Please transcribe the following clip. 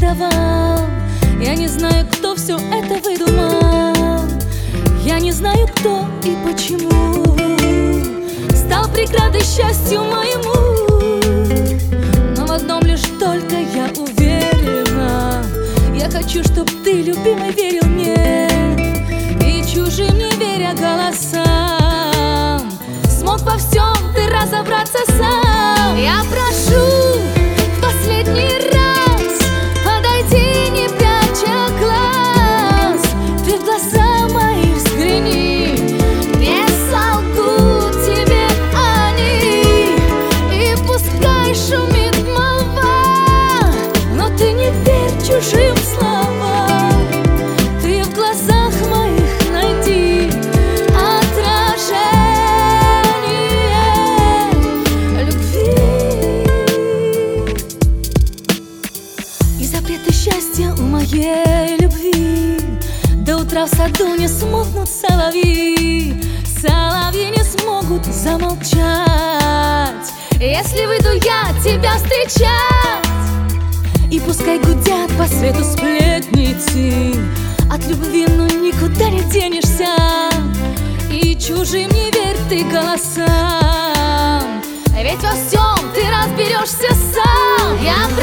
нарисовал. Я не знаю, кто все это выдумал. Я не знаю, кто и почему стал преградой счастью моему. Но в одном лишь только я уверена: я хочу, чтоб ты, любимый, верил мне, и чужим, не веря голосам, смог во всем ты разобраться сам. Я прошу в последний раз, подойди, не пряча глаз. Ты в глаза мои взгляни, не солгут тебе они. И пускай шумит молва, но ты не верь чужим словам. Ты в глазах моих найди отражение любви. И запреты счастья у моей любви до утра в саду не смолкнут соловьи. Соловьи не смогут замолчать, если выйду я тебя встречать. И пускай гудят по свету сплетницы, от любви ну никуда не денешься. И чужим не верь ты голосам, ведь во всем ты разберешься сам. Я